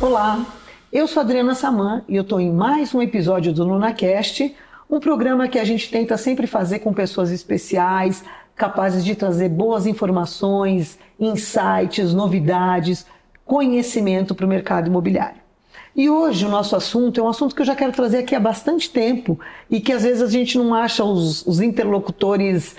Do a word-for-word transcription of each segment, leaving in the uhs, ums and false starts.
Olá, eu sou Adriana Saman e eu estou em mais um episódio do LunaCast, um programa que a gente tenta sempre fazer com pessoas especiais, capazes de trazer boas informações, insights, novidades, conhecimento para o mercado imobiliário. E hoje o nosso assunto é um assunto que eu já quero trazer aqui há bastante tempo e que às vezes a gente não acha os, os interlocutores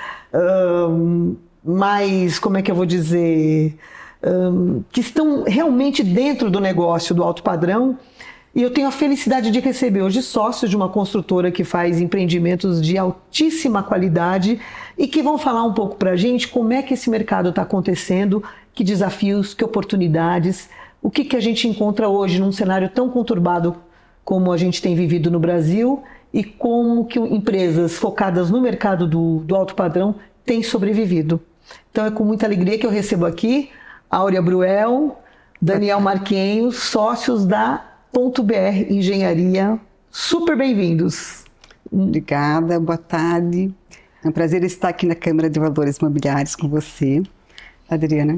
hum, mais, como é que eu vou dizer, hum, que estão realmente dentro do negócio do alto padrão. E eu tenho a felicidade de receber hoje sócios de uma construtora que faz empreendimentos de altíssima qualidade e que vão falar um pouco para a gente como é que esse mercado está acontecendo, que desafios, que oportunidades, o que, que a gente encontra hoje num cenário tão conturbado como a gente tem vivido no Brasil e como que empresas focadas no mercado do, do alto padrão têm sobrevivido. Então é com muita alegria que eu recebo aqui Áurea Bruel, Daniel Marquenhos, sócios da Ponto B R Engenharia. Super bem-vindos. Obrigada, boa tarde. É um prazer estar aqui na Câmara de Valores Imobiliários com você, Adriana.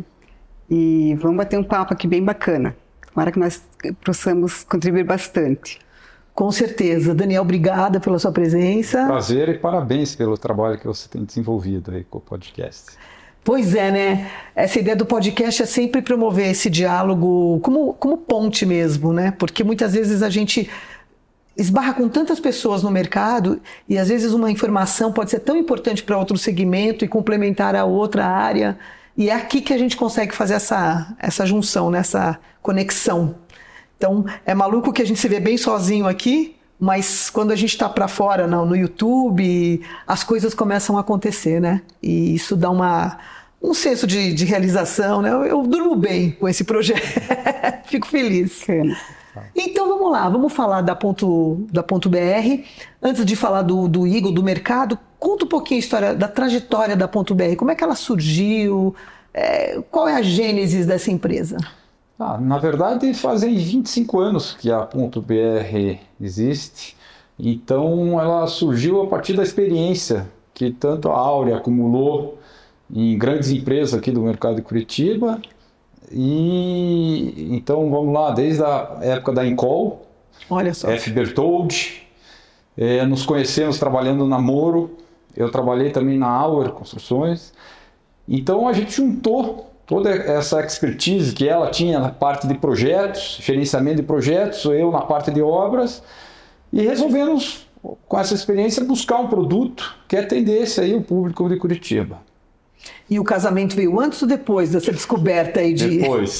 E vamos bater um papo aqui bem bacana. Tomara que nós possamos contribuir bastante. Com certeza. Daniel, obrigada pela sua presença. Prazer e parabéns pelo trabalho que você tem desenvolvido aí com o podcast. Pois é, né? Essa ideia do podcast é sempre promover esse diálogo como, como ponte mesmo, né? Porque muitas vezes a gente esbarra com tantas pessoas no mercado e às vezes uma informação pode ser tão importante para outro segmento e complementar a outra área. E é aqui que a gente consegue fazer essa, essa junção, né? Essa conexão. Então, é maluco que a gente se vê bem sozinho aqui, mas quando a gente está para fora no, no YouTube, as coisas começam a acontecer, né? E isso dá uma, um senso de, de realização, né? Eu, eu durmo bem com esse projeto, fico feliz. Então vamos lá, vamos falar da Ponto, da Ponto B R. Antes de falar do, do Igor, do mercado, conta um pouquinho a história da trajetória da Ponto B R. Como é que ela surgiu? É, qual é a gênese dessa empresa? Ah, na verdade, fazem vinte e cinco anos que a Ponto B R existe. Então, ela surgiu a partir da experiência que tanto a Áurea acumulou em grandes empresas aqui do mercado de Curitiba. E então, vamos lá, desde a época da Encol, olha só. F. Bertoldi, é, nos conhecemos trabalhando na Moro. Eu trabalhei também na Auer Construções. Então, a gente juntou toda essa expertise que ela tinha na parte de projetos, gerenciamento de projetos, eu na parte de obras, e resolvemos, com essa experiência, buscar um produto que atendesse aí o público de Curitiba. E o casamento veio antes ou depois dessa descoberta aí de... Depois.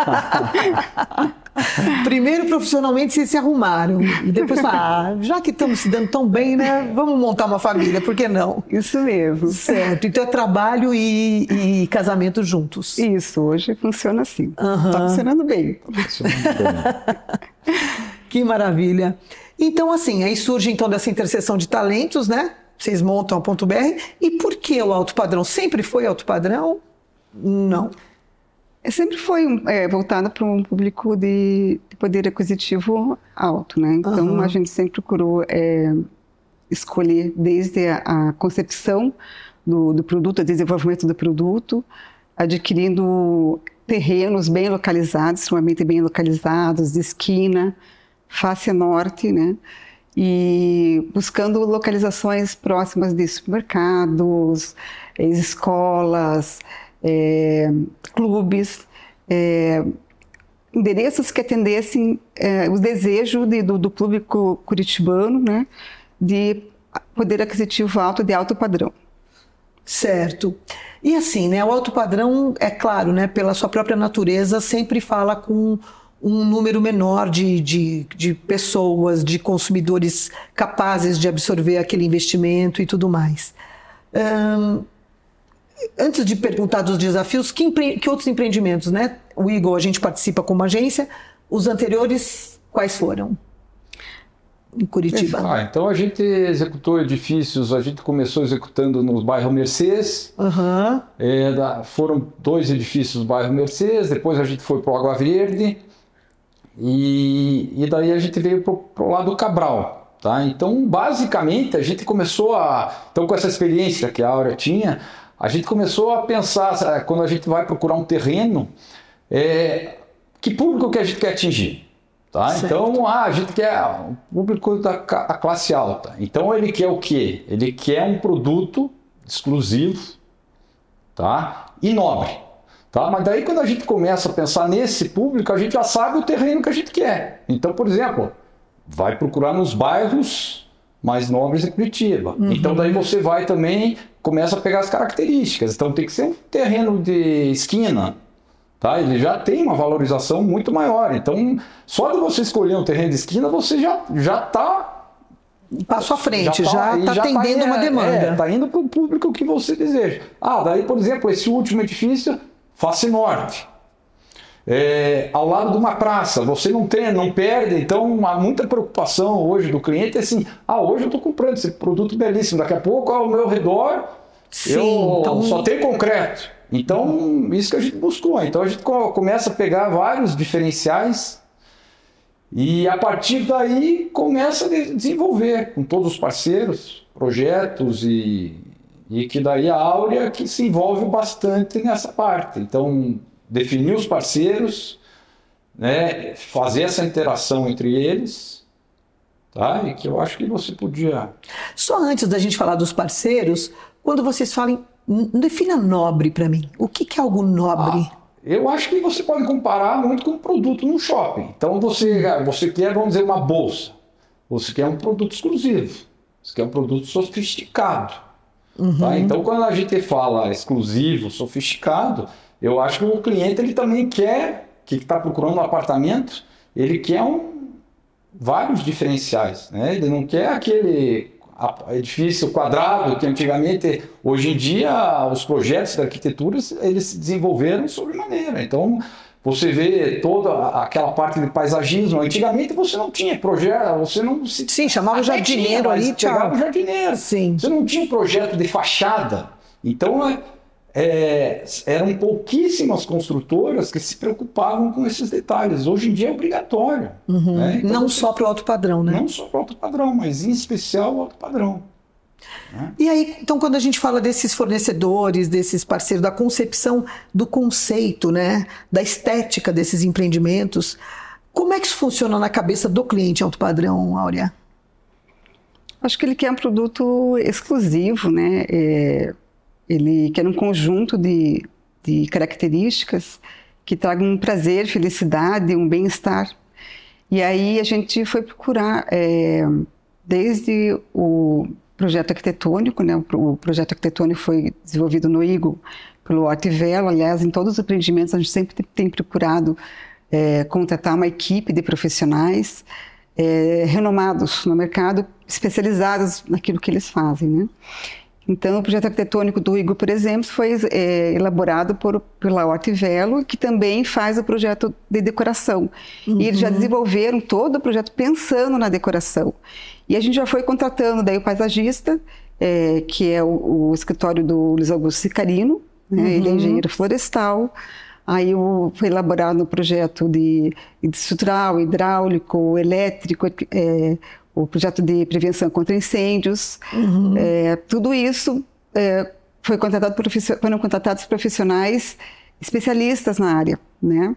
Primeiro, profissionalmente, vocês se arrumaram. E depois, ah, já que estamos se dando tão bem, né? Vamos montar uma família, por que não? Isso mesmo. Certo. Então é trabalho e, e casamento juntos. Isso, hoje funciona assim. Está Uhum. funcionando bem. Funcionando bem. Que maravilha. Então, assim, aí surge então dessa interseção de talentos, né? Vocês montam a Ponto B R. E por que o alto padrão? Sempre foi alto padrão? Não. É, sempre foi é, voltada para um público de, de poder aquisitivo alto, né? Então, uhum. a gente sempre procurou é, escolher desde a, a concepção do, do produto, o desenvolvimento do produto, adquirindo terrenos bem localizados, extremamente bem localizados, de esquina, face norte, né? E buscando localizações próximas de supermercados, escolas, é, clubes, é, endereços que atendessem é, os desejos de, do, do público curitibano, né, de poder aquisitivo alto, de alto padrão. Certo. E assim, né, o alto padrão, é claro, né, pela sua própria natureza, sempre fala com um número menor de, de, de pessoas, de consumidores capazes de absorver aquele investimento e tudo mais. Hum, antes de perguntar dos desafios, que, empre... que outros empreendimentos, né? O Igor, a gente participa como agência, os anteriores, quais foram? Em Curitiba. Ah, então a gente executou edifícios, a gente começou executando no bairro Mercês, uhum. é, da, foram dois edifícios no bairro Mercês, depois a gente foi para o Água Verde, e, e daí a gente veio para o lado do Cabral. Tá? Então, basicamente, a gente começou a... Então, com essa experiência que a Áurea tinha, a gente começou a pensar, quando a gente vai procurar um terreno, é, que público que a gente quer atingir? Tá? Então, ah, a gente quer o público da a classe alta. Então, ele quer o quê? Ele quer um produto exclusivo, tá? E nobre. Tá? Mas daí, quando a gente começa a pensar nesse público, a gente já sabe o terreno que a gente quer. Então, por exemplo, vai procurar nos bairros mais nobres de Curitiba. Uhum. Então, daí você vai também, começa a pegar as características. Então, tem que ser um terreno de esquina. Tá? Ele já tem uma valorização muito maior. Então, só de você escolher um terreno de esquina, você já está... Passo à frente, já está atendendo tá, uma demanda. Está é, indo para o público que você deseja. Ah, daí, por exemplo, esse último edifício, face norte. É, ao lado de uma praça, você não tem, não perde. Então, há muita preocupação hoje do cliente, assim, ah, hoje eu estou comprando esse produto belíssimo, daqui a pouco, ao meu redor, Sim, eu então... só tem concreto. Então, isso que a gente buscou. Então, a gente começa a pegar vários diferenciais e, a partir daí, começa a desenvolver com todos os parceiros, projetos e, e que daí a Áurea que se envolve bastante nessa parte. Então, definir os parceiros, né, fazer essa interação entre eles, tá? E que eu acho que você podia... Só antes da gente falar dos parceiros, quando vocês falam... Defina nobre para mim. O que, que é algo nobre? Ah, eu acho que você pode comparar muito com um produto no shopping. Então você, você quer, vamos dizer, uma bolsa. Você quer um produto exclusivo. Você quer um produto sofisticado. Uhum. Tá? Então quando a gente fala exclusivo, sofisticado, eu acho que o cliente ele também quer, que está procurando um apartamento, ele quer um, vários diferenciais. Né? Ele não quer aquele... edifício quadrado, que antigamente, hoje em dia, os projetos da arquitetura, eles se desenvolveram sobremaneira. Então, você vê toda aquela parte de paisagismo. Antigamente, você não tinha projeto, você não... Se... Sim, chamava o jardineiro tinha, ali, chamava o jardineiro. Sim. Você não tinha um projeto de fachada. Então, é, eram pouquíssimas construtoras que se preocupavam com esses detalhes. Hoje em dia é obrigatório. Uhum. Né? Então, não você, só para o alto padrão, né? Não só para o alto padrão, mas em especial o alto padrão. Né? E aí, então, quando a gente fala desses fornecedores, desses parceiros, da concepção do conceito, né? Da estética desses empreendimentos, como é que isso funciona na cabeça do cliente alto padrão, Áurea? Acho que ele quer um produto exclusivo, né? É... Ele quer um conjunto de, de características que tragam um prazer, felicidade, um bem-estar. E aí a gente foi procurar, é, desde o projeto arquitetônico, né? O projeto arquitetônico foi desenvolvido no I G O pelo Hortivelo. Aliás, em todos os empreendimentos a gente sempre tem procurado é, contratar uma equipe de profissionais é, renomados no mercado, especializados naquilo que eles fazem, né? Então, o projeto arquitetônico do I G O, por exemplo, foi é, elaborado por, pela Hortivelo, que também faz o projeto de decoração. Uhum. E eles já desenvolveram todo o projeto pensando na decoração. E a gente já foi contratando daí o paisagista, é, que é o, o escritório do Luiz Augusto Sicarino, né? Uhum. Ele é engenheiro florestal. Aí o, foi elaborado o projeto de, de estrutural, hidráulico, elétrico, é, o projeto de prevenção contra incêndios, uhum. é, tudo isso é, foi contratado por, foram contratados profissionais especialistas na área, né?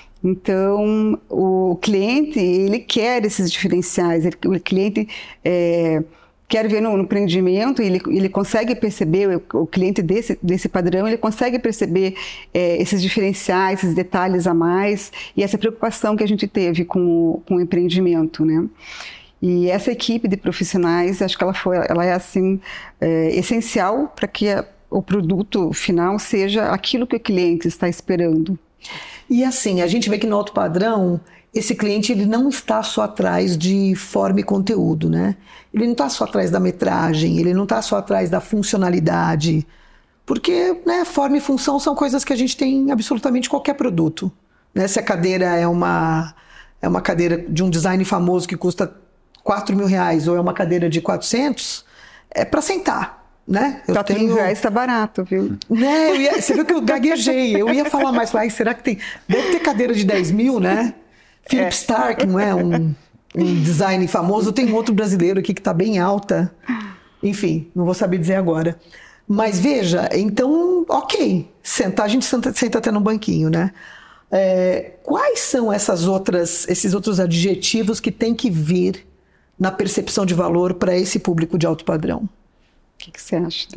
Então, o cliente, ele quer esses diferenciais, ele, o cliente é, quer ver no, no empreendimento, ele, ele consegue perceber, o, o cliente desse, desse padrão, ele consegue perceber é, esses diferenciais, esses detalhes a mais, e essa preocupação que a gente teve com o, com o empreendimento, né? E essa equipe de profissionais, acho que ela, foi, ela é assim, é, essencial para que a, o produto final seja aquilo que o cliente está esperando. E assim, a gente vê que no alto padrão, esse cliente ele não está só atrás de forma e conteúdo, né? Ele não está só atrás da metragem, ele não está só atrás da funcionalidade, porque, né, forma e função são coisas que a gente tem em absolutamente qualquer produto. Né? Se a cadeira é uma, é uma cadeira de um design famoso que custa quatro mil reais ou é uma cadeira de quatrocentos, é para sentar, né? Eu quatro mil reais está barato, viu? Né? Eu ia, você viu que eu gaguejei, eu ia falar mais, falei, será que tem... Deve ter cadeira de dez mil, né? Philip é. Stark, não é? Um, um design famoso. Tem um outro brasileiro aqui que está bem alta. Enfim, não vou saber dizer agora. Mas veja, então, ok, sentar, a gente senta, senta até no banquinho, né? É, quais são essas outras, esses outros adjetivos que tem que vir na percepção de valor para esse público de alto padrão? O que, que você acha?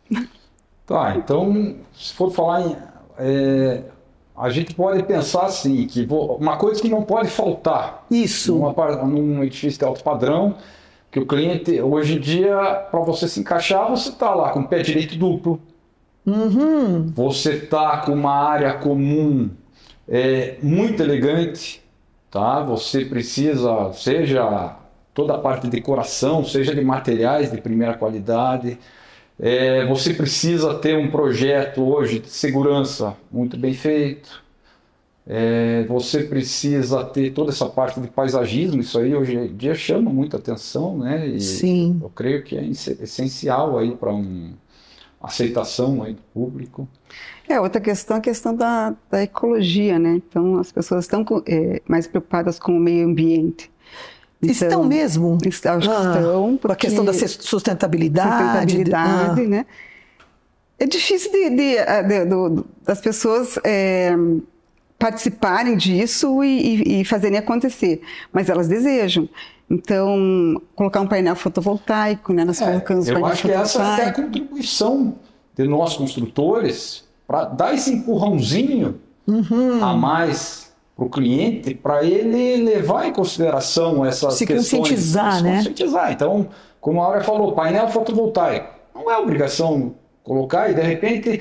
Tá, então, se for falar em... É, a gente pode pensar assim, que vou, uma coisa que não pode faltar Isso. Numa, num edifício de alto padrão, que o cliente, hoje em dia, para você se encaixar, você está lá com o pé direito duplo, Uhum. você está com uma área comum é, muito elegante, tá? Você precisa, seja toda a parte de decoração, seja de materiais de primeira qualidade, é, você precisa ter um projeto hoje de segurança muito bem feito, é, você precisa ter toda essa parte de paisagismo, isso aí hoje em dia chama muita atenção, né? E Sim. eu creio que é essencial aí para uma aceitação aí do público. É, outra questão é a questão da, da ecologia, né? Então, as pessoas estão é, mais preocupadas com o meio ambiente. Então, estão mesmo? Acho que ah, estão. Com a questão da sustentabilidade. Sustentabilidade, ah. né? É difícil de, de, de, de, das pessoas é, participarem disso e, e fazerem acontecer, mas elas desejam. Então, colocar um painel fotovoltaico, né? Nós é, colocamos eu painel acho que essa é a contribuição de nós construtores para dar esse empurrãozinho uhum. a mais para o cliente, para ele levar em consideração essas se questões. Conscientizar, se né? conscientizar. Então, como a Áurea falou, painel fotovoltaico. Não é obrigação colocar e, de repente,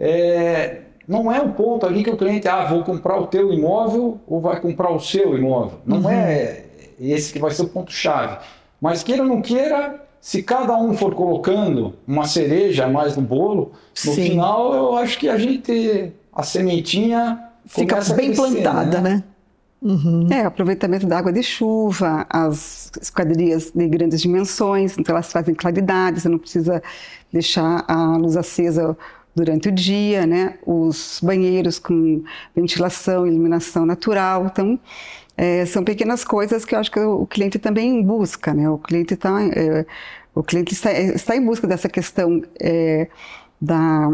é, não é o ponto ali que o cliente, ah, vou comprar o teu imóvel ou vai comprar o seu imóvel. Não uhum. é esse que vai ser o ponto-chave. Mas queira ou não queira, se cada um for colocando uma cereja a mais no bolo, no Sim. final eu acho que a gente, a sementinha fica bem crescer, plantada, né? né? Uhum. É, o aproveitamento da água de chuva, as esquadrias de grandes dimensões, então elas trazem claridade, você não precisa deixar a luz acesa durante o dia, né? Os banheiros com ventilação, iluminação natural, então é, são pequenas coisas que eu acho que o cliente também busca, né? O cliente está, é, o cliente está, está em busca dessa questão é, da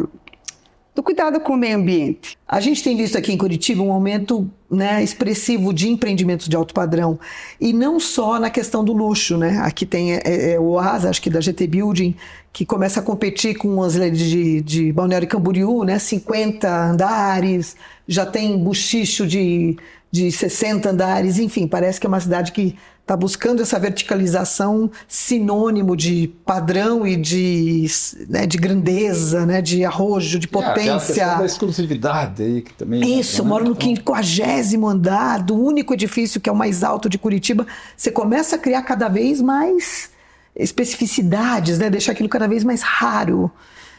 do cuidado com o meio ambiente. A gente tem visto aqui em Curitiba um aumento, né, expressivo de empreendimentos de alto padrão, e não só na questão do luxo, né? Aqui tem é, é, o Oasa, acho que da G T Building, que começa a competir com as de, de Balneário Camboriú, né? cinquenta andares, já tem buchicho de, de sessenta andares, enfim, parece que é uma cidade que está buscando essa verticalização sinônimo de padrão e de, né, de grandeza, né, de arrojo, de potência. É, a questão da exclusividade aí que também... Isso, eu moro no quinquagésimo andar, do único edifício que é o mais alto de Curitiba. Você começa a criar cada vez mais especificidades, né, deixar aquilo cada vez mais raro.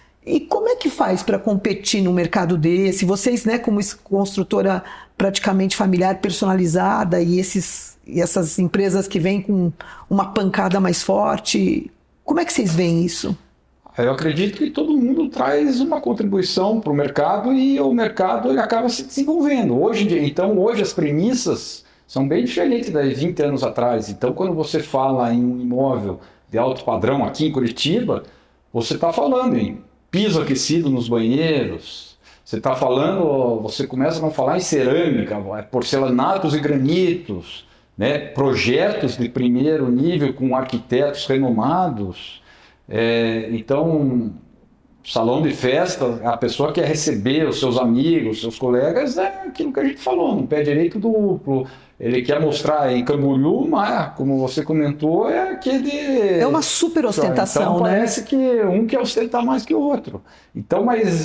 E como é que faz para competir num mercado desse? Vocês, né, como construtora praticamente familiar, personalizada, e, esses, e essas empresas que vêm com uma pancada mais forte, como é que vocês veem isso? Eu acredito que todo mundo traz uma contribuição para o mercado e o mercado ele acaba se desenvolvendo. Hoje, então, hoje as premissas são bem diferentes de vinte anos atrás. Então, quando você fala em um imóvel de alto padrão aqui em Curitiba, você está falando em piso aquecido nos banheiros, você está falando, você começa a não falar em cerâmica, porcelanatos e granitos, né? Projetos de primeiro nível com arquitetos renomados. É, então, salão de festa, a pessoa quer receber os seus amigos, seus colegas, é aquilo que a gente falou, no pé direito duplo. Ele quer mostrar em Camboriú, mas, como você comentou, é aquele... É uma super ostentação, então, né? Parece que um quer ostentar mais que o outro. Então, mas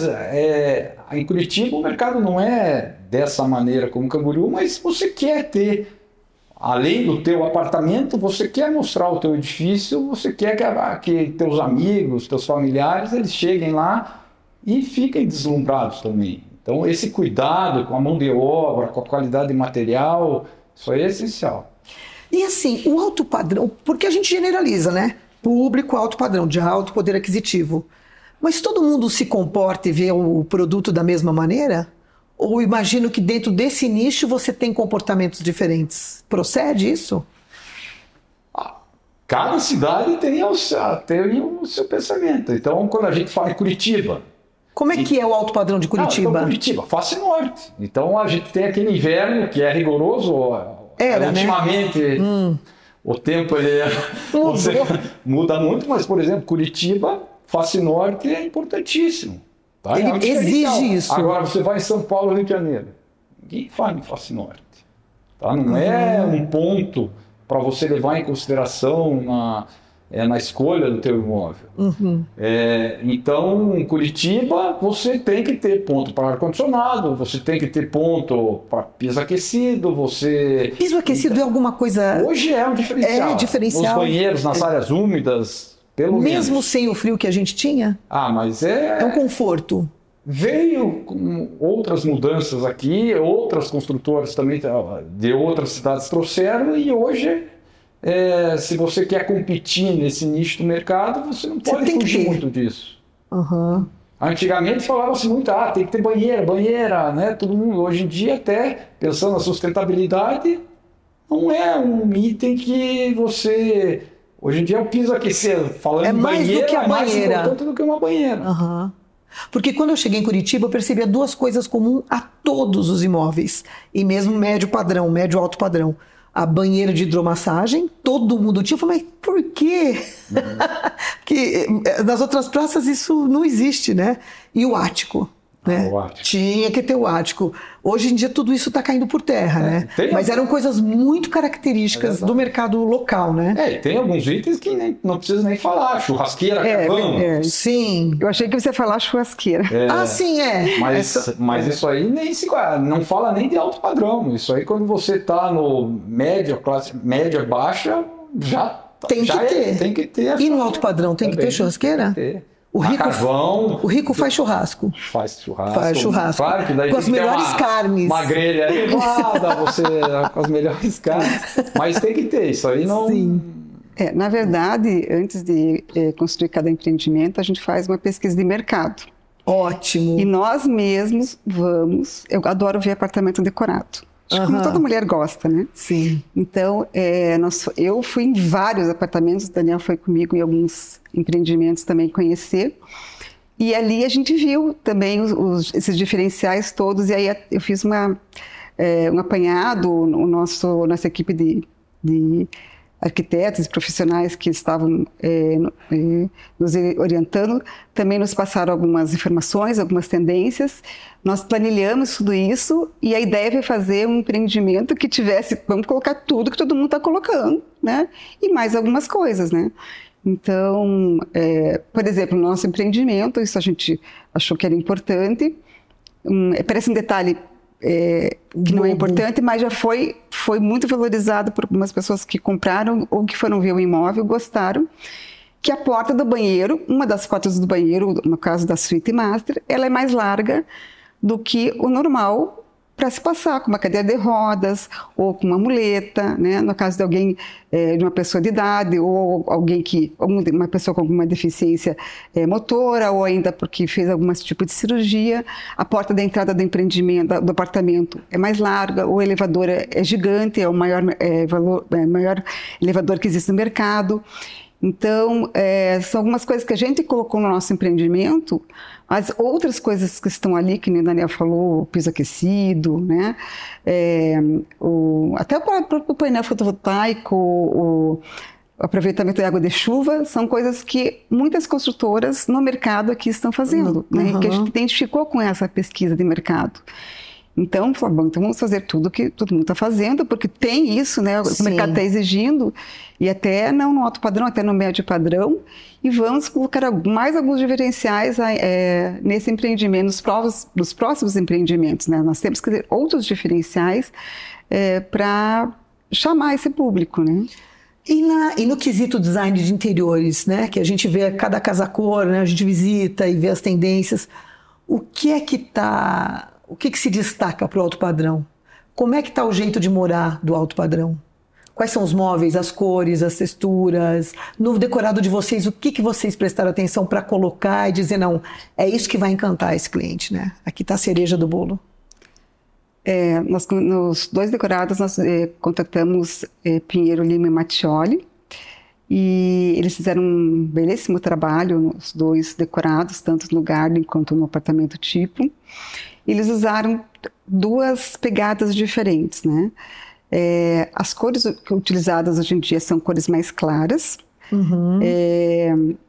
é, em Curitiba o mercado não é dessa maneira como Camboriú, mas você quer ter, além do teu apartamento, você quer mostrar o teu edifício, você quer que, que teus amigos, teus familiares, eles cheguem lá e fiquem deslumbrados também. Então, esse cuidado com a mão de obra, com a qualidade de material... Isso aí é essencial. E assim, o alto padrão, porque a gente generaliza, né? Público, alto padrão, de alto poder aquisitivo. Mas todo mundo se comporta e vê o produto da mesma maneira? Ou imagino que dentro desse nicho você tem comportamentos diferentes? Procede isso? Cada cidade tem o seu, tem o seu pensamento. Então, quando a gente fala em Curitiba, Como é que é o alto padrão de Curitiba? Ah, então, Curitiba, face norte. Então a gente tem aquele inverno que é rigoroso. Era, ultimamente, né? hum. o tempo ele é, você, muda muito, mas, por exemplo, Curitiba, face norte é importantíssimo. Tá? Ele é um exige isso. Agora você vai em São Paulo, Rio de Janeiro. Ninguém fala em face norte. Tá? Não uhum. é um ponto para você levar em consideração na... É na escolha do teu imóvel. Uhum. É, então, em Curitiba, você tem que ter ponto para ar-condicionado, você tem que ter ponto para piso aquecido, você... Piso aquecido é alguma coisa... Hoje é um diferencial. É diferencial. Nos banheiros, nas áreas úmidas, pelo Mesmo menos. Mesmo sem o frio que a gente tinha? Ah, mas é... É um conforto. Veio com outras mudanças aqui, outras construtoras também de outras cidades trouxeram e hoje... É, se você quer competir nesse nicho do mercado, você não pode você fugir muito disso. Uhum. Antigamente falava-se muito, ah, tem que ter banheira, banheira, né? Todo mundo, hoje em dia, até pensando na sustentabilidade, não é um item que você... Hoje em dia é o piso aquecido, falando é mais em banheira, do que a é mais banheira. importante do que uma banheira. Uhum. Porque quando eu cheguei em Curitiba, eu percebia duas coisas comuns a todos os imóveis, e mesmo médio padrão, médio alto padrão. A banheira de hidromassagem, todo mundo tinha. Eu falei, mas por quê? Uhum. Porque nas outras praças isso não existe, né? E o ático, né? Ah, o ático. Tinha que ter o ático. Hoje em dia tudo isso está caindo por terra, é, né? Tem... Mas eram coisas muito características é do mercado local, né? É, e tem alguns itens que nem, não precisa nem falar. Churrasqueira, é, carvão. É. Sim. Eu achei que você ia falar churrasqueira. É, ah, sim, é. Mas, Essa... mas isso aí nem se não fala nem de alto padrão. Isso aí quando você está no média, classe média, baixa, já tem já que ter. É, tem que ter. E no alto padrão tem também, que ter churrasqueira? Tem que ter. O rico, carvão, o rico faz churrasco. Faz churrasco. Faz churrasco. Claro que daí com as melhores uma, carnes. Uma grelha elevada, você com as melhores carnes. Mas tem que ter, isso aí não... Sim. É, na verdade, antes de é, construir cada empreendimento, a gente faz uma pesquisa de mercado. Ótimo. E nós mesmos vamos... Eu adoro ver apartamento decorado. Acho que como toda mulher gosta, né? Sim. Então, é, nós, eu fui em vários apartamentos, o Daniel foi comigo em alguns empreendimentos também conhecer. E ali a gente viu também os, os, esses diferenciais todos. E aí eu fiz uma, é, um apanhado, o nosso, nossa equipe de, de arquitetos e profissionais que estavam é, é, nos orientando, também nos passaram algumas informações, algumas tendências. Nós planilhamos tudo isso e a ideia é fazer um empreendimento que tivesse, vamos colocar tudo que todo mundo está colocando, né? E mais algumas coisas, né? Então, é, por exemplo, no nosso empreendimento, isso a gente achou que era importante. Um, parece um detalhe é, que não é importante, mas já foi, foi muito valorizado por algumas pessoas que compraram ou que foram ver o imóvel, gostaram, que a porta do banheiro, uma das portas do banheiro, no caso da suíte master, ela é mais larga do que o normal para se passar com uma cadeira de rodas ou com uma muleta, né? No caso de alguém, é, de uma pessoa de idade ou alguém que, uma pessoa com alguma deficiência é, motora ou ainda porque fez algum tipo de cirurgia, a porta da entrada do empreendimento, do apartamento é mais larga, o elevador é, é gigante, é o maior, é, valor, é, maior elevador que existe no mercado. Então, é, são algumas coisas que a gente colocou no nosso empreendimento, as outras coisas que estão ali, que nem o Daniel falou, o piso aquecido, né? É, o, até o próprio painel fotovoltaico, o, o aproveitamento de água de chuva, são coisas que muitas construtoras no mercado aqui estão fazendo, uhum. né? Que a gente identificou com essa pesquisa de mercado. Então, bom, então vamos fazer tudo que todo mundo está fazendo, porque tem isso, né? O Sim. mercado está exigindo, e até não no alto padrão, até no médio padrão, e vamos colocar mais alguns diferenciais é, nesse empreendimento, nos, provos, nos próximos empreendimentos, né? Nós temos que ter outros diferenciais é, para chamar esse público, né? E, na, e no quesito design de interiores, né? Que a gente vê cada casa-cor, né? A gente visita e vê as tendências. O que é que está... O que, que se destaca para o alto padrão? Como é que está o jeito de morar do alto padrão? Quais são os móveis, as cores, as texturas? No decorado de vocês, o que, que vocês prestaram atenção para colocar e dizer, não, é isso que vai encantar esse cliente, né? Aqui está a cereja do bolo. É, nós, nos dois decorados, nós é, contratamos é, Pinheiro Lima e Mattioli. E eles fizeram um belíssimo trabalho, os dois decorados, tanto no Garden quanto no apartamento tipo. Eles usaram duas pegadas diferentes, né? É, as cores utilizadas hoje em dia são cores mais claras. Uhum. É,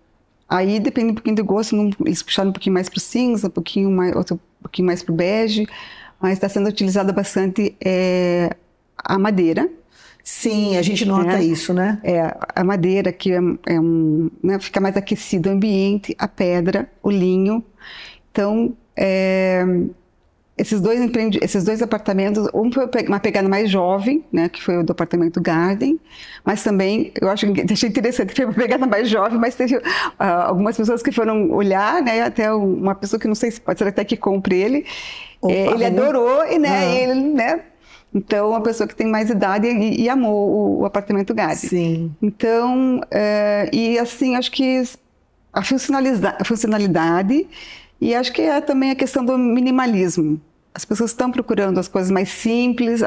aí depende um pouquinho do gosto, um, eles puxaram um pouquinho mais para o cinza, um pouquinho mais, outro um pouquinho mais para o bege, mas está sendo utilizada bastante é, a madeira. Sim, a gente nota é, isso, né? É, a madeira que é, é um, né, fica mais aquecido o ambiente, a pedra, o linho. Então, é, esses, dois empreend... esses dois apartamentos, um foi uma pegada mais jovem, né, que foi o do apartamento Garden, mas também, eu acho achei interessante, foi uma pegada mais jovem, mas teve uh, algumas pessoas que foram olhar, né, até uma pessoa que não sei se pode ser até que compre ele, Opa, é, ele adorou, e né, ah. ele, né, então, uma pessoa que tem mais idade e, e amou o, o apartamento Garden. Sim. Então, é, e assim, acho que a funcionalidade, a funcionalidade e acho que é também a questão do minimalismo. As pessoas estão procurando as coisas mais simples,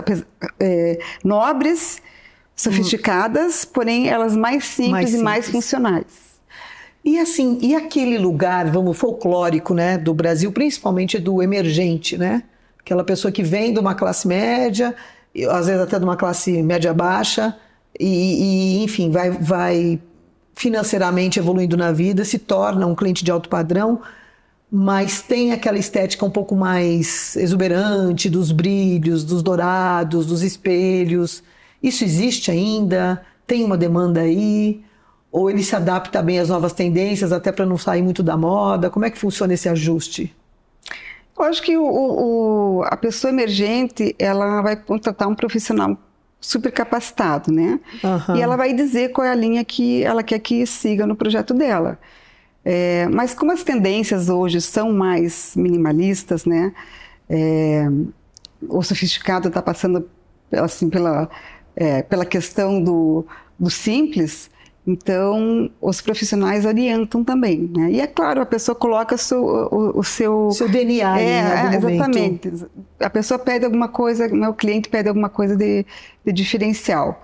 é, nobres, sofisticadas, hum. porém elas mais simples, mais simples e mais funcionais. E assim, e aquele lugar, vamos, folclórico, né, do Brasil, principalmente do emergente, né? Aquela pessoa que vem de uma classe média, às vezes até de uma classe média baixa, e, e enfim, vai, vai financeiramente evoluindo na vida, se torna um cliente de alto padrão, mas tem aquela estética um pouco mais exuberante, dos brilhos, dos dourados, dos espelhos. Isso existe ainda? Tem uma demanda aí? Ou ele se adapta bem às novas tendências, até para não sair muito da moda? Como é que funciona esse ajuste? Eu acho que o, o, a pessoa emergente, ela vai contratar um profissional super capacitado, né? Uhum. E ela vai dizer qual é a linha que ela quer que siga no projeto dela. É, mas como as tendências hoje são mais minimalistas, né? É, o sofisticado está passando assim, pela, é, pela questão do, do simples. Então, os profissionais orientam também, né? E é claro, a pessoa coloca o seu... O, o seu, seu D N A é, em algum exatamente. Momento. A pessoa pede alguma coisa, o meu cliente pede alguma coisa de, de diferencial.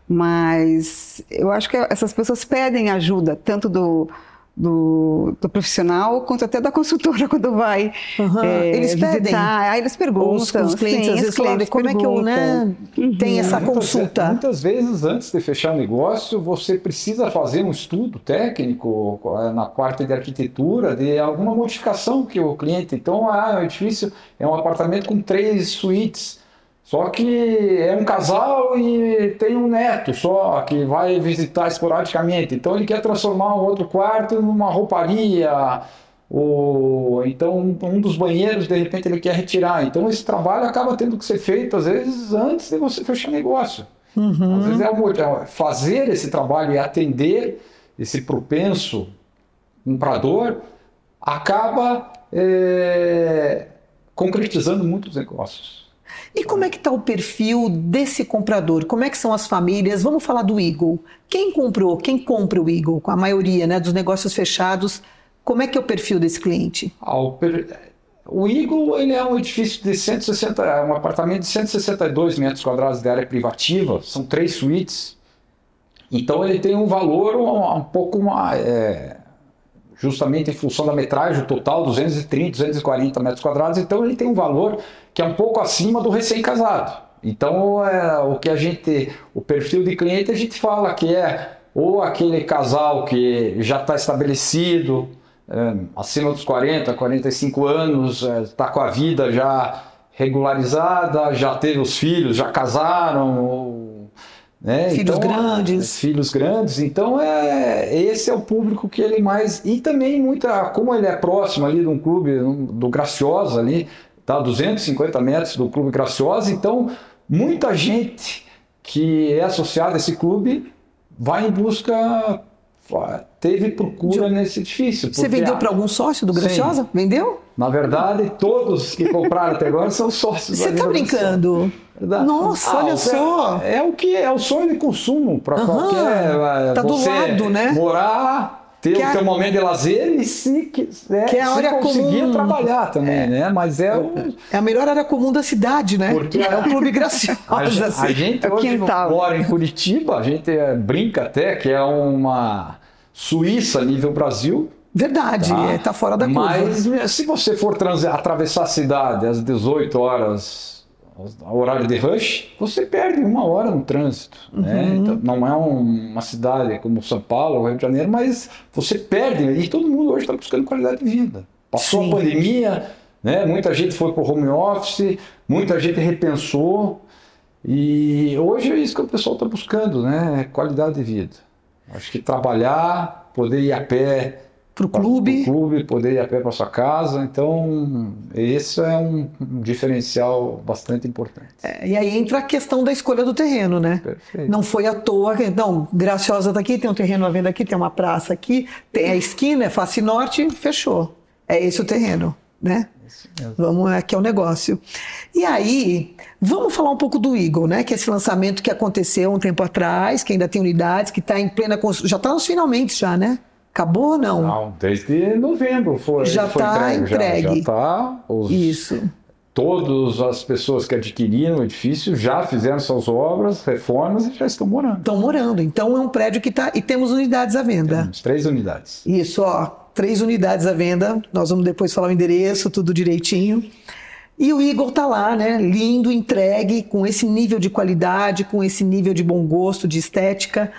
Mas eu acho que essas pessoas pedem ajuda, tanto do... Do, do profissional, quanto até da consultora quando vai uhum. é, eles visitar, pedem. Aí eles perguntam. Os, os clientes sim, às vezes falam, como é que eu né, uhum. tem essa muitas, consulta? Muitas vezes, antes de fechar o negócio, você precisa fazer um estudo técnico na parte de arquitetura, de alguma modificação que o cliente... Então, ah, o edifício é um apartamento com três suítes, só que é um casal e tem um neto só, que vai visitar esporadicamente. Então ele quer transformar um outro quarto numa rouparia, ou então um dos banheiros, de repente, ele quer retirar. Então esse trabalho acaba tendo que ser feito, às vezes, antes de você fechar negócio. Uhum. Às vezes é fazer esse trabalho e atender esse propenso comprador, acaba é, concretizando muitos negócios. E como é que está o perfil desse comprador? Como é que são as famílias? Vamos falar do Eagle. Quem comprou? Quem compra o Eagle? Com a maioria, né, dos negócios fechados, como é que é o perfil desse cliente? Ah, o, per... o Eagle ele é um edifício de cento e sessenta, um apartamento de cento e sessenta e dois metros quadrados de área privativa, são três suítes. Então ele tem um valor um, um pouco mais... É... justamente em função da metragem total, duzentos e trinta, duzentos e quarenta metros quadrados, então ele tem um valor que é um pouco acima do recém-casado. Então, é, o que a gente, o perfil de cliente, a gente fala que é ou aquele casal que já está estabelecido, é, acima dos quarenta, quarenta e cinco anos, está é, com a vida já regularizada, já teve os filhos, já casaram, ou, né? Filhos então, grandes. Filhos grandes. Então, é, esse é o público que ele mais... E também, muita, como ele é próximo ali de um clube, do Graciosa ali, tá, duzentos e cinquenta metros do Clube Graciosa, então muita gente que é associada a esse clube vai em busca... Teve procura De... nesse edifício. Você vendeu para algum sócio do Graciosa? Sim. Vendeu? Na verdade, todos que compraram até agora são sócios. Você está brincando? Verdade. Nossa, ah, olha só! É, é o que é o sonho de consumo para uhum. qualquer. Tá do lado, né? Morar ter que o a... teu momento de lazer e se quiser, que é a se área conseguir comum. trabalhar também, é. né? Mas é um... É a melhor área comum da cidade, né? Porque é o Clube Graciosa. A, gente, assim, a gente é hoje quintal. mora em Curitiba, a gente brinca até que é uma Suíça nível Brasil. Verdade, tá, é, tá fora da curva. Mas se você for trans... atravessar a cidade às dezoito horas, horário de rush, você perde uma hora no trânsito. Uhum. Né? Então, não é um, uma cidade como São Paulo, Rio de Janeiro, mas você perde. E todo mundo hoje está buscando qualidade de vida. Passou Sim. a pandemia, né? Muita gente foi para o home office, muita gente repensou. E hoje é isso que o pessoal está buscando, né? Qualidade de vida. Acho que trabalhar, poder ir a pé para o clube. clube, poder ir a pé para sua casa. Então, esse é um, um diferencial bastante importante. É, e aí entra a questão da escolha do terreno, né? Perfeito. Não foi à toa. Não, Graciosa está aqui, tem um terreno à venda aqui, tem uma praça aqui, tem a esquina, é Face Norte, fechou. É esse o terreno, né? Vamos, aqui é o negócio. E aí, vamos falar um pouco do Eagle, né? Que é esse lançamento que aconteceu um tempo atrás, que ainda tem unidades, que está em plena construção. Já está nos finalmente já, né? Acabou ou não? Não, desde novembro foi. Já está entregue. Já está. Isso. Todas as pessoas que adquiriram o edifício já fizeram suas obras, reformas e já estão morando. Estão morando. Então é um prédio que está. E temos unidades à venda. Temos três unidades. Isso, ó. Três unidades à venda. Nós vamos depois falar o endereço, tudo direitinho. E o Eagle está lá, né? Lindo, entregue, com esse nível de qualidade, com esse nível de bom gosto, de estética.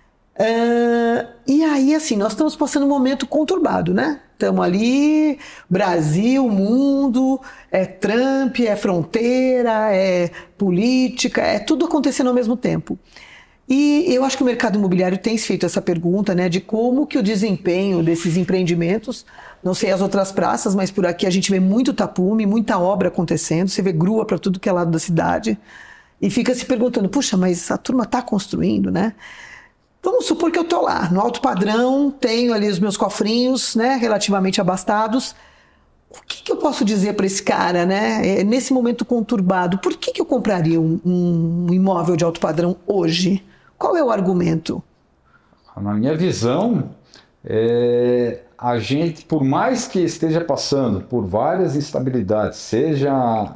Uh, e aí, assim, nós estamos passando um momento conturbado, né? Estamos ali, Brasil, mundo, é Trump, é fronteira, é política, é tudo acontecendo ao mesmo tempo. E eu acho que o mercado imobiliário tem feito essa pergunta, né, de como que o desempenho desses empreendimentos, não sei as outras praças, mas por aqui a gente vê muito tapume, muita obra acontecendo, você vê grua para tudo que é lado da cidade, e fica se perguntando, puxa, mas a turma está construindo, né? Vamos supor que eu estou lá, no alto padrão, tenho ali os meus cofrinhos, né, relativamente abastados. O que, que eu posso dizer para esse cara, né, nesse momento conturbado? Por que, que eu compraria um, um imóvel de alto padrão hoje? Qual é o argumento? Na minha visão, é, a gente, por mais que esteja passando por várias instabilidades, seja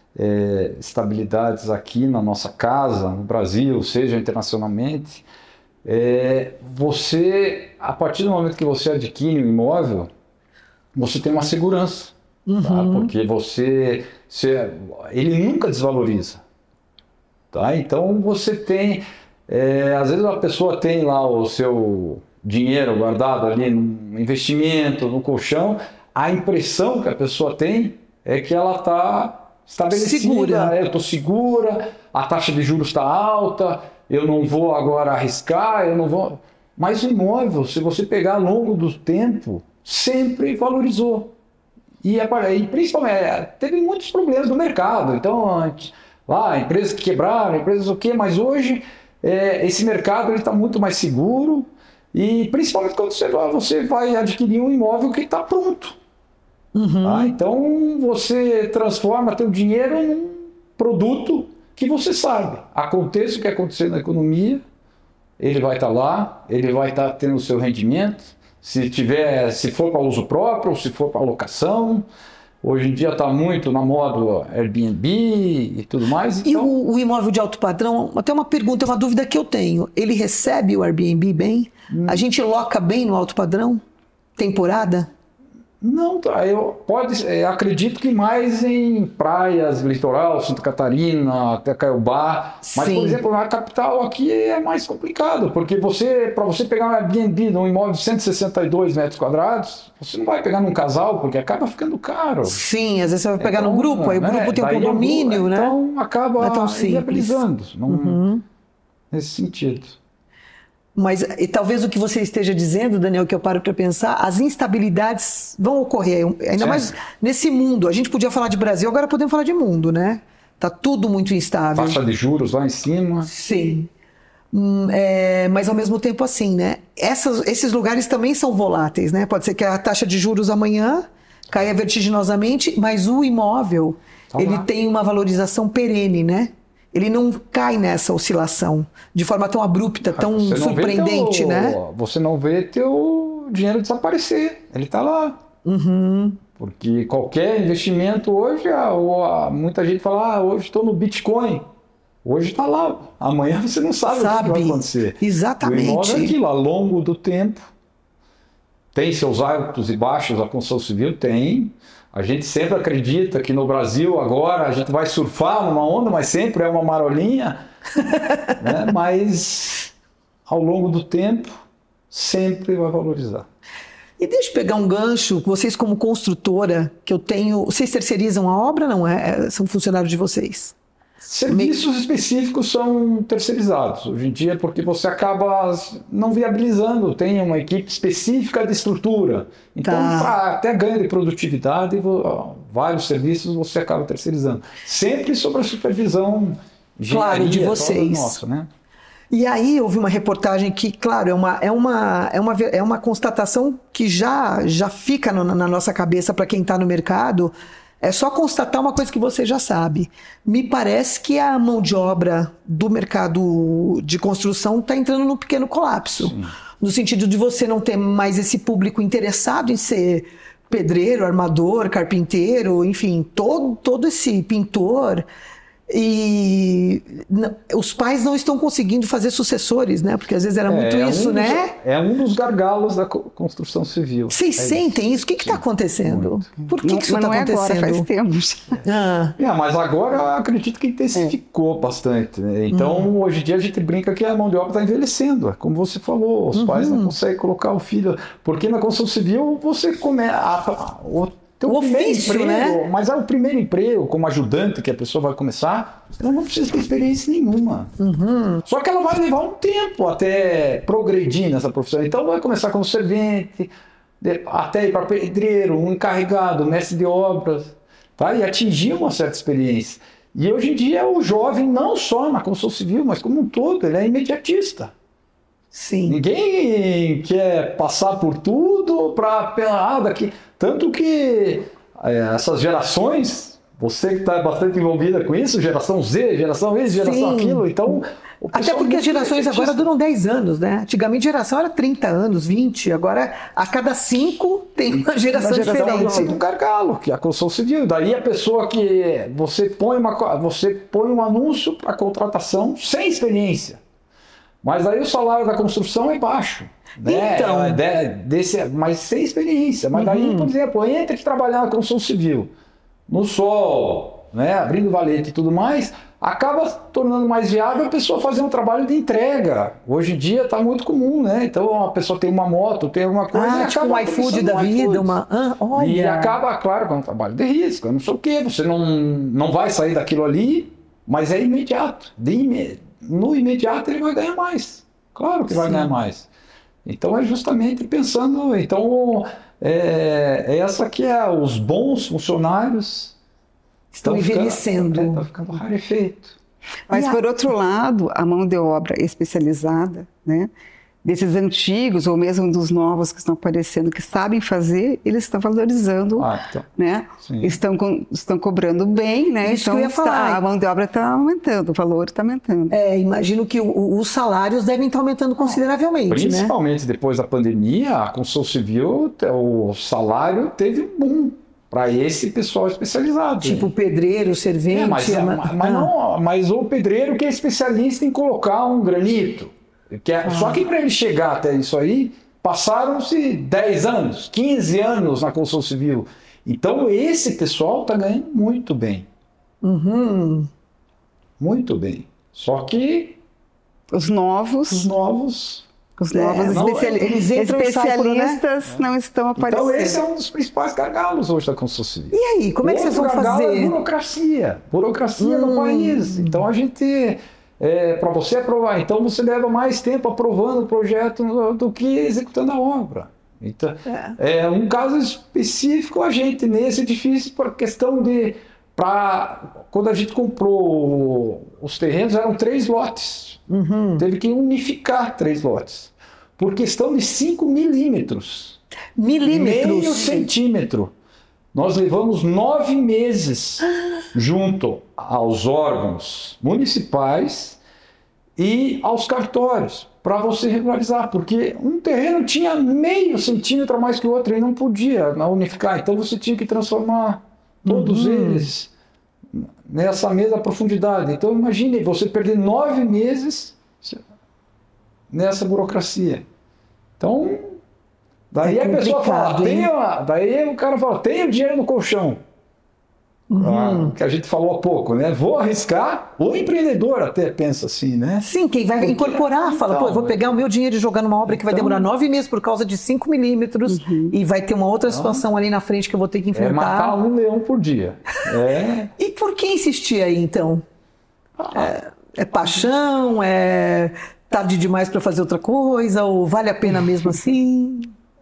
é, estabilidades aqui na nossa casa, no Brasil, seja internacionalmente, É, você, a partir do momento que você adquire um imóvel, você tem uma segurança, uhum. tá? Porque você, você, ele nunca desvaloriza, tá? Então você tem, é, às vezes a pessoa tem lá o seu dinheiro guardado ali no investimento, no colchão, a impressão que a pessoa tem é que ela está estabelecida, segura. É, eu estou segura, a taxa de juros está alta, eu não vou agora arriscar, eu não vou... Mas o imóvel, se você pegar ao longo do tempo, sempre valorizou. E, e principalmente, teve muitos problemas no mercado. Então, lá, empresas que quebraram, empresas o quê? Mas hoje, é, esse mercado está muito mais seguro. E principalmente quando você vai, você vai adquirir um imóvel que está pronto. Uhum. Tá? Então, você transforma teu dinheiro em um produto que você sabe, aconteça o que acontecer na economia, ele vai estar lá, ele vai estar tendo o seu rendimento, se tiver, se for para uso próprio, se for para locação. Hoje em dia está muito na moda Airbnb e tudo mais. Então... E o, o imóvel de alto padrão, até uma pergunta, uma dúvida que eu tenho, ele recebe o Airbnb bem? Hum. A gente loca bem no alto padrão? Temporada? Não, tá. Eu pode, eu acredito que mais em praias, litoral, Santa Catarina, até Caiobá. Mas, Sim. por exemplo, na capital aqui é mais complicado, porque você, para você pegar um Airbnb num imóvel de cento e sessenta e dois metros quadrados, você não vai pegar num casal, porque acaba ficando caro. Sim, às vezes você vai pegar então, num grupo, aí o grupo é, tem um condomínio, é, né? Então acaba não é tão viabilizando, não, uhum. nesse sentido. Mas e talvez o que você esteja dizendo, Daniel, que eu paro para pensar, as instabilidades vão ocorrer, ainda é. mais nesse mundo. A gente podia falar de Brasil, agora podemos falar de mundo, né? Tá tudo muito instável. Taxa de juros lá em cima. Sim. Hum, é, mas ao mesmo tempo assim, né? Essas, esses lugares também são voláteis, né? Pode ser que a taxa de juros amanhã caia vertiginosamente, mas o imóvel, então, ele lá. tem uma valorização perene, né? Ele não cai nessa oscilação de forma tão abrupta, tão surpreendente, teu, né? Você não vê teu dinheiro desaparecer. Ele está lá. Uhum. Porque qualquer investimento hoje, ou a, muita gente fala, ah, hoje estou no Bitcoin. Hoje está lá. Amanhã você não sabe, sabe o que vai acontecer. Exatamente. O imóvel é aquilo, ao longo do tempo. Tem seus altos e baixos, a construção civil tem. A gente sempre acredita que no Brasil agora a gente vai surfar numa onda, mas sempre é uma marolinha. Né? Mas ao longo do tempo, sempre vai valorizar. E deixa eu pegar um gancho, vocês como construtora, que eu tenho... Vocês terceirizam a obra, não é? São funcionários de vocês? Serviços específicos são terceirizados hoje em dia, porque você acaba não viabilizando, tem uma equipe específica de estrutura. Então, tá. Para até ganho de produtividade, vários serviços você acaba terceirizando. Sempre sob a supervisão claro, de vocês. Nossa, né? E aí houve uma reportagem que, claro, é uma, é uma, é uma, é uma constatação que já, já fica no, na nossa cabeça para quem está no mercado. É só constatar uma coisa que você já sabe. Me parece que a mão de obra do mercado de construção está entrando num pequeno colapso. Sim. No sentido de você não ter mais esse público interessado em ser pedreiro, armador, carpinteiro, enfim, todo, todo esse pintor... E os pais não estão conseguindo fazer sucessores, né? Porque às vezes era é, muito isso, um né? Dos, é um dos gargalos da construção civil. Vocês é sentem isso? isso? O que está acontecendo? Muito. Por que, não, que isso está acontecendo? Não é agora, faz tempo. Ah. É, mas agora eu acredito que intensificou é. bastante. Né? Então, hum. hoje em dia a gente brinca que a mão de obra está envelhecendo. Como você falou, os uhum. pais não conseguem colocar o filho. Porque na construção civil você começa... Então, o ofício, emprego, né? Mas é o primeiro emprego, como ajudante que a pessoa vai começar, ela não precisa ter experiência nenhuma. Uhum. Só que ela vai levar um tempo até progredir nessa profissão. Então vai começar como servente, até ir para pedreiro, um encarregado, mestre de obras, tá? E atingir uma certa experiência. E hoje em dia o jovem, não só na construção civil, mas como um todo, ele é imediatista. Sim. Ninguém quer passar por tudo para ah, daqui. Tanto que é, essas gerações, você que está bastante envolvida com isso, geração Z, geração isso, geração Sim. aquilo, então... Até porque as gerações agora duram dez anos, né? Antigamente a geração era trinta anos, vinte, agora a cada cinco tem uma geração, uma geração diferente. Um gargalo, que é a construção civil. Daí a pessoa que você põe, uma, você põe um anúncio para contratação sem experiência. Mas aí o salário da construção é baixo. Né? Então, é, de, desse, mas sem experiência. Mas daí, uhum. por exemplo, entra de trabalhar na construção civil, no sol, né? Abrindo valete e tudo mais, acaba tornando mais viável a pessoa fazer um trabalho de entrega. Hoje em dia está muito comum, né? Então a pessoa tem uma moto, tem alguma coisa. Ah, e tipo um iFood da vida, uma. Ah, olha. E acaba, claro, com um trabalho de risco, não sei o quê. Você não, não vai sair daquilo ali, mas é imediato. De imed... No imediato ele vai ganhar mais. Claro que vai Sim. ganhar mais. Então é justamente pensando, então é, é essa que é os bons funcionários estão envelhecendo, ficando, é, tá ficando rarefeito. Mas a... por outro lado, a mão de obra especializada, né, desses antigos ou mesmo dos novos que estão aparecendo, que sabem fazer, eles estão valorizando, ah, então, né? Estão, estão cobrando bem, né? Isso então que eu ia falar. A mão de obra está aumentando, o valor está aumentando. É, imagino que o, os salários devem estar aumentando consideravelmente, Principalmente né? depois da pandemia, a construção civil, o salário teve um boom para esse pessoal especializado. Tipo né? pedreiro, servente... É, mas, é, mas, mas, não, mas o pedreiro que é especialista em colocar um granito. Que é, ah. Só que para ele chegar até isso aí, passaram-se dez anos, quinze anos na construção civil. Então esse pessoal está ganhando muito bem. Uhum. Muito bem. Só que os novos... Os novos... Os novos é, não, especiali eles especialistas por, né? não estão aparecendo. Então esse é um dos principais gargalos hoje da construção civil. E aí, como é que vocês vão fazer? É burocracia. Burocracia hum. no país. Então a gente... É, para você aprovar, então você leva mais tempo aprovando o projeto do, do que executando a obra. Então, é. é um caso específico, a gente nesse edifício, por questão de... Pra, quando a gente comprou os terrenos, eram três lotes. Uhum. Teve que unificar três lotes. Por questão de cinco milímetros. Milímetros? Meio centímetro. Nós levamos nove meses junto aos órgãos municipais e aos cartórios para você regularizar, porque um terreno tinha meio centímetro a mais que o outro e não podia unificar, então você tinha que transformar todos uhum. eles nessa mesma profundidade. Então imagine você perder nove meses nessa burocracia. Então, daí é a pessoa fala, tem uma, daí o cara fala, tem o dinheiro no colchão. Uhum. Ah, que a gente falou há pouco, né? Vou arriscar. O empreendedor até pensa assim, né? Sim, quem vai Porque, incorporar, fala, então, pô, eu vou pegar o meu dinheiro e jogar numa obra que então, vai demorar nove meses por causa de cinco milímetros uhum. e vai ter uma outra então, situação ali na frente que eu vou ter que enfrentar. É matar um leão por dia. É. E por que insistir aí, então? Ah. É, é paixão? É tarde demais para fazer outra coisa? Ou vale a pena mesmo assim?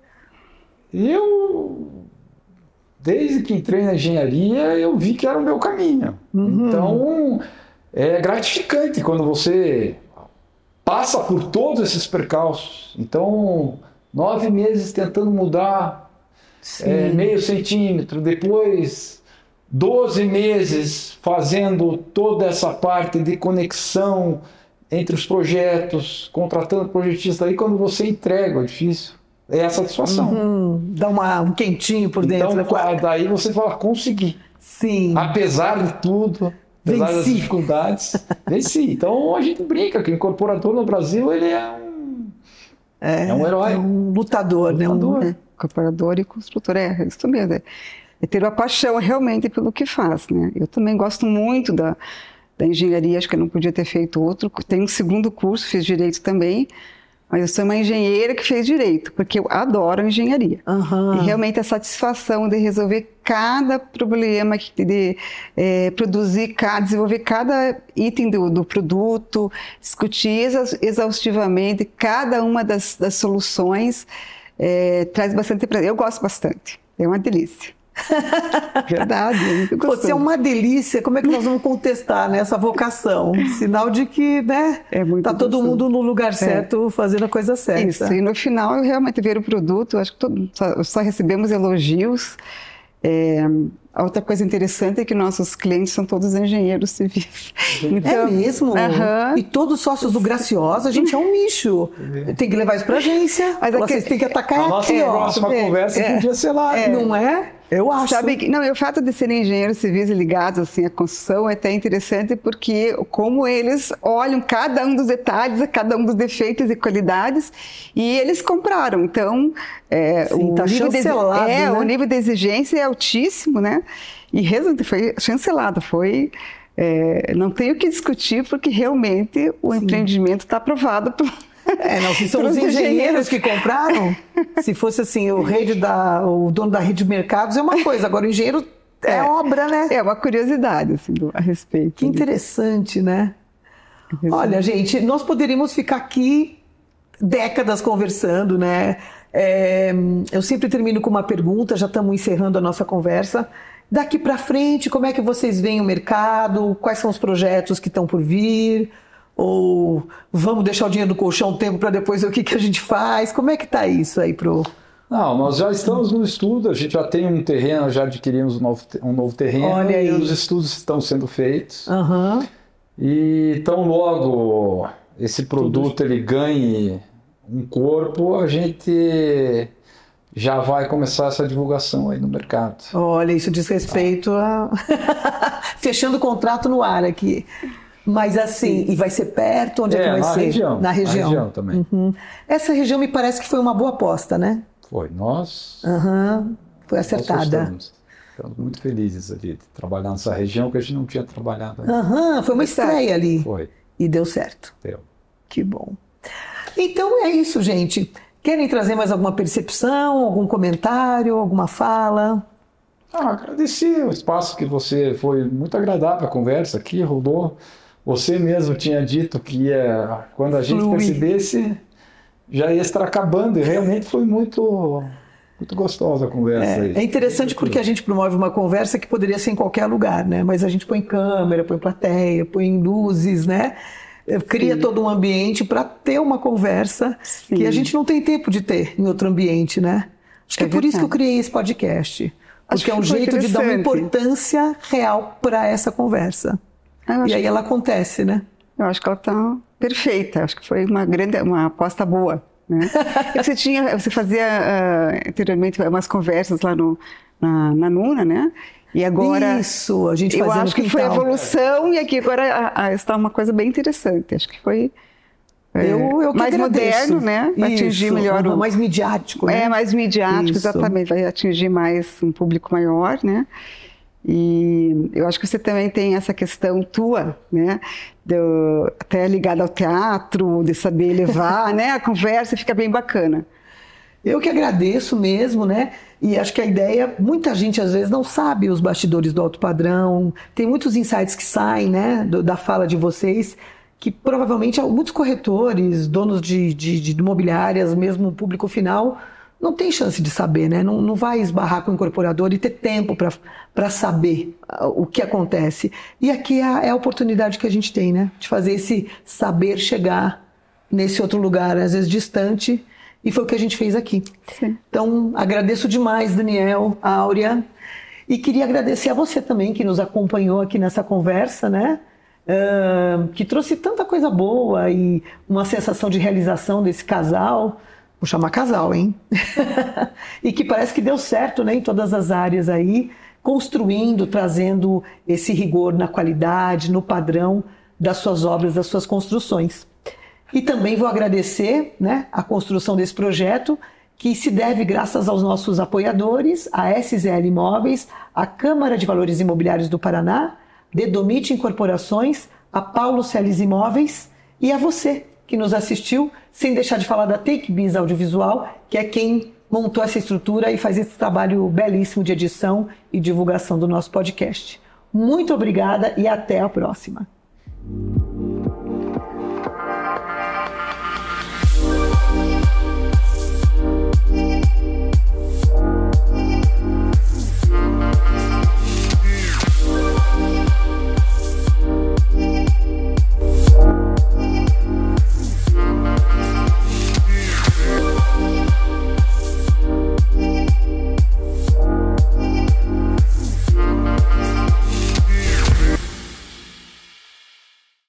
Eu... Desde que entrei na engenharia, eu vi que era o meu caminho. Uhum. Então, é gratificante quando você passa por todos esses percalços. Então, nove meses tentando mudar é, meio centímetro, depois doze meses fazendo toda essa parte de conexão entre os projetos, contratando projetistas. Aí, quando você entrega o edifício, é a satisfação. Uhum, dá uma, um quentinho por dentro. Então, né? Daí você fala, consegui. Sim. Apesar de tudo, apesar venci. das dificuldades, venci. Então a gente brinca que o incorporador no Brasil, ele é um, é, é um herói. É um lutador, né? Um, é, incorporador e construtor, é isso mesmo. É, é ter uma paixão realmente pelo que faz, né? Eu também gosto muito da, da engenharia, acho que eu não podia ter feito outro. Tenho um segundo curso, fiz direito também. Mas eu sou uma engenheira que fez direito, porque eu adoro engenharia. Uhum. E realmente a satisfação de resolver cada problema, de é, produzir, desenvolver cada item do, do produto, discutir exaustivamente cada uma das, das soluções, é, traz bastante prazer. Eu gosto bastante, é uma delícia. Verdade, é muito gostoso. Você é uma delícia, como é que nós vamos contestar nessa vocação? Sinal de que, né, é muito tá todo gostoso. mundo no lugar certo, é. fazendo a coisa certa. Isso, e no final eu realmente ver o produto, acho que todo, só, só recebemos elogios. É, a outra coisa interessante é que nossos clientes são todos engenheiros civis. Então, é mesmo? Uh-huh. E todos sócios do Graciosa, a gente é um nicho. É. Tem que levar isso para a agência, mas vocês têm que atacar a nossa aqui, próxima é, conversa é, podia ser lá. É, não é? Eu acho. Sabe que, não, e o fato de serem engenheiros civis ligados assim, à construção é até interessante porque como eles olham cada um dos detalhes, cada um dos defeitos e qualidades e eles compraram. Então, é, Sim, o, tá nível de, é, né? o nível de exigência é altíssimo, né? E realmente foi chancelado, foi... É, não tenho o que discutir porque realmente o Sim. empreendimento está aprovado por... É, não, se são os engenheiros que compraram, se fosse assim, o, rede da, o dono da rede de mercados é uma coisa, agora o engenheiro é, é obra, né? É uma curiosidade assim, do, a respeito. Que interessante, né? É Olha, gente, nós poderíamos ficar aqui décadas conversando, né? É, eu sempre termino com uma pergunta, já estamos encerrando a nossa conversa. Daqui para frente, como é que vocês veem o mercado? Quais são os projetos que estão por vir? Ou vamos deixar o dinheiro no colchão um tempo para depois ver o que, que a gente faz? Como é que está isso aí pro... Não, nós já estamos no estudo, a gente já tem um terreno, já adquirimos um novo, um novo terreno. Olha aí. E os estudos estão sendo feitos. Uhum. E tão logo esse produto Tudo. ele ganhe um corpo, a gente já vai começar essa divulgação aí no mercado. Olha, isso diz respeito a... Fechando o contrato no ar aqui. Mas assim, Sim. e vai ser perto? Onde é, é que vai na ser? Região, na região. Na região também. Uhum. Essa região me parece que foi uma boa aposta, né? Foi. Nós... Uhum. Foi acertada. Nós estamos muito felizes ali de trabalhar nessa região que a gente não tinha trabalhado. Uhum. Foi uma estreia ali. Foi. E deu certo. Deu. Que bom. Então é isso, gente. Querem trazer mais alguma percepção, algum comentário, alguma fala? Ah, agradecer o espaço que você... Foi muito agradável a conversa aqui, rodou... Você mesmo tinha dito que ia, quando a gente Flui. percebesse, já ia estar acabando. E realmente foi muito, muito gostosa a conversa. É, é interessante porque a gente promove uma conversa que poderia ser em qualquer lugar, né? Mas a gente põe câmera, põe plateia, põe luzes, né? Cria Sim. todo um ambiente para ter uma conversa Sim. que a gente não tem tempo de ter em outro ambiente, né? Acho que é, é por isso que eu criei esse podcast. Porque é um jeito de dar uma importância real para essa conversa. E aí ela acontece, né? Eu acho que ela está perfeita. Acho que foi uma grande, uma aposta boa, né? Você tinha, você fazia uh, anteriormente umas conversas lá no, na, na Nuna, né? E agora isso, a gente eu fazia acho que foi evolução e aqui agora a, a, está uma coisa bem interessante. Acho que foi é, eu, eu que mais agradeço. Moderno, né? Vai isso, atingir melhor uhum, o, mais midiático, né? É mais midiático, isso. exatamente. Vai atingir mais um público maior, né? E eu acho que você também tem essa questão tua, né? Do, até ligada ao teatro, de saber levar, né? A conversa fica bem bacana. Eu que agradeço mesmo, né? E acho que a ideia, muita gente às vezes não sabe os bastidores do Alto Padrão, tem muitos insights que saem, né, do, da fala de vocês, que provavelmente muitos corretores, donos de, de, de imobiliárias, mesmo o público final, não tem chance de saber, né? Não, não vai esbarrar com o incorporador e ter tempo para saber o que acontece. E aqui é a, é a oportunidade que a gente tem, né? De fazer esse saber chegar nesse outro lugar, às vezes distante. E foi o que a gente fez aqui. Sim. Então, agradeço demais, Daniel, Áurea. E queria agradecer a você também, que nos acompanhou aqui nessa conversa, né? Uh, que trouxe tanta coisa boa e uma sensação de realização desse casal. Vou chamar casal, hein? E que parece que deu certo, né? Em todas as áreas aí, construindo, trazendo esse rigor na qualidade, no padrão das suas obras, das suas construções. E também vou agradecer, né, a construção desse projeto, que se deve graças aos nossos apoiadores, a S Z L Imóveis, a Câmara de Valores Imobiliários do Paraná, Dedomite Incorporações, a Paulo Celes Imóveis e a você que nos assistiu, sem deixar de falar da Take Biz Audiovisual, que é quem montou essa estrutura e faz esse trabalho belíssimo de edição e divulgação do nosso podcast. Muito obrigada e até a próxima.